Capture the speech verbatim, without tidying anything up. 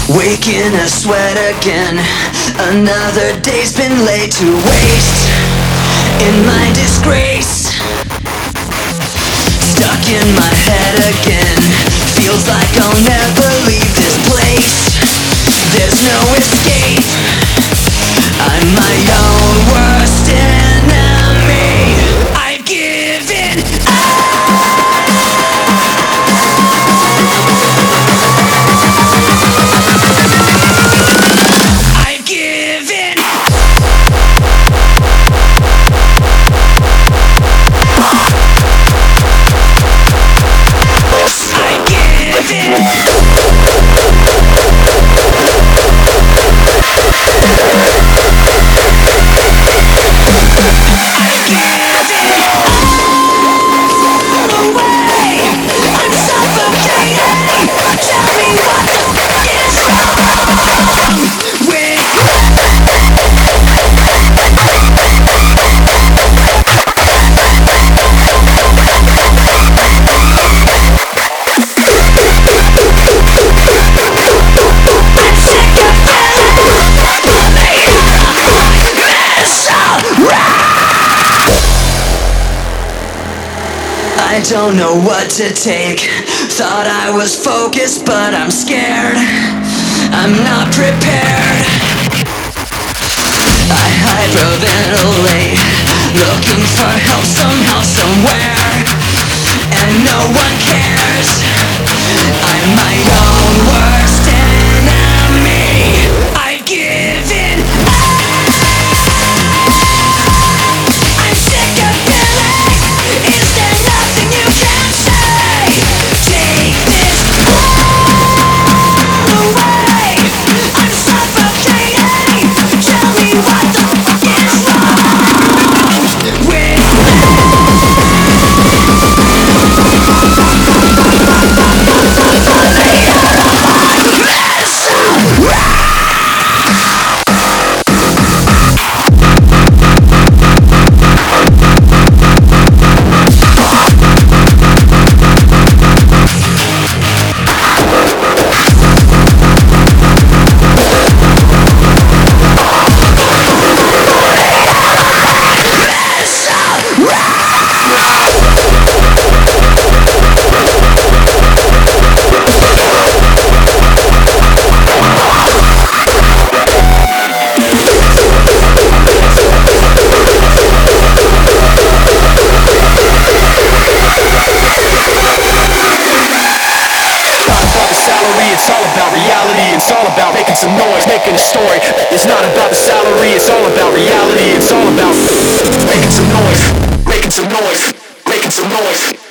Waking a sweat again. Another day's been laid to waste in my disgrace. Stuck in my head again. Feels like I'll never leave this place. There's no escape. I'm my own worst enemy. I've given up. I've given I've given I don't know what to take. Thought I was focused, but I'm scared. I'm not prepared. I hyperventilate, looking for help somehow, somewhere, and no one cares. I'm my own worst enemy. I've given up. I'm sick of feeling. Is there nothing you can say? Take this all away. I'm suffocating. Tell me what the fuck is wrong with me? It's all about reality, it's all about making some noise, making a story. It's not about the salary, it's all about reality. It's all about making some noise, making some noise, making some noise.